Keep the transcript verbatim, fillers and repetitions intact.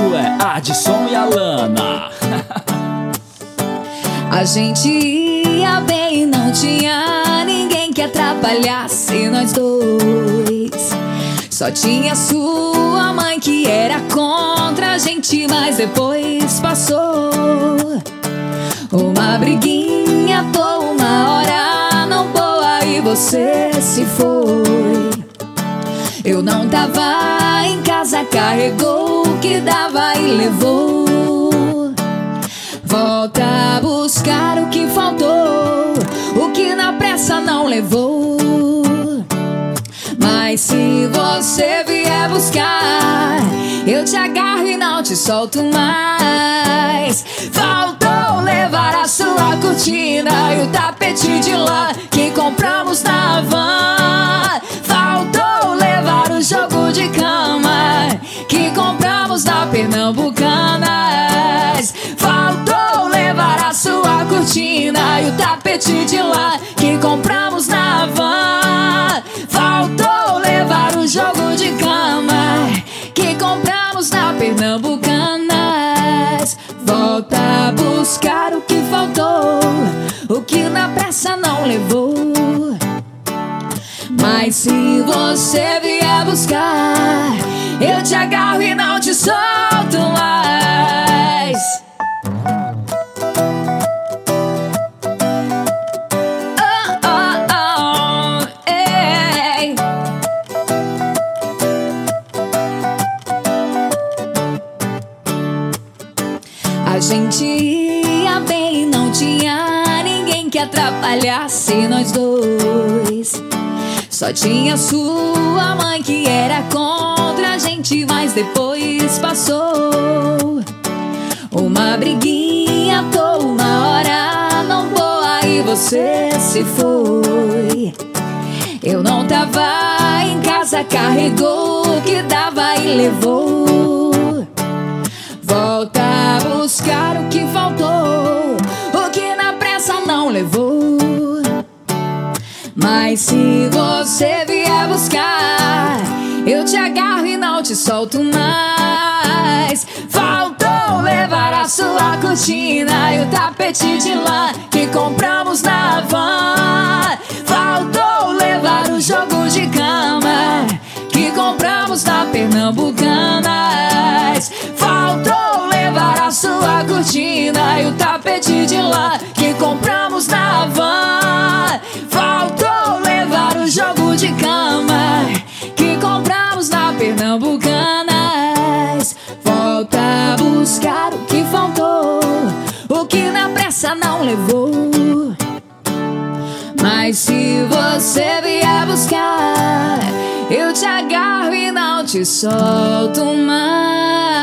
é Adson e Alana. A gente ia bem e não tinha ninguém que atrapalhasse nós dois. Só tinha sua mãe que era contra a gente, mas depois passou. Uma briguinha à toa, uma hora não boa e você se foi. Eu não tava em casa, carregou o que dava e levou. Volta a buscar o que faltou, o que na pressa não levou. Mas se você vier buscar, eu te agarro e não te solto mais. Faltou levar a sua cortina e o tapete de lã que compramos na van. Faltou levar o jogo de cama que compramos na Pernambucanas. Faltou levar a sua cortina e o tapete de lã que compramos na van. Faltou levar o jogo de cama que compramos na Pernambucanas. Volta a buscar o que faltou, o que na pressa não levou. Mas se você vier buscar, eu te agarro e não te solto mais. Oh, oh, oh, ei. A gente ia bem e não tinha ninguém que atrapalhasse nós dois. Só tinha sua mãe que era contra a gente, mas depois passou. Uma briguinha à toa, uma hora não boa e você se foi. Eu não tava em casa, carregou o que dava e levou. Volta a buscar o que faltou, o que na pressa não levou. Mas se você vier buscar, eu te agarro e não te solto mais. Faltou levar a sua cortina e o tapete de lã que compramos na van. Faltou levar o jogo de cama que compramos na Pernambucanas. Faltou levar a sua cortina e o tapete de lã que compramos na van. Faltou levar o jogo de cama que compramos na Pernambucanas. Volta a buscar o que faltou, o que na pressa não levou. Mas se você vier buscar, eu te agarro e não te solto mais.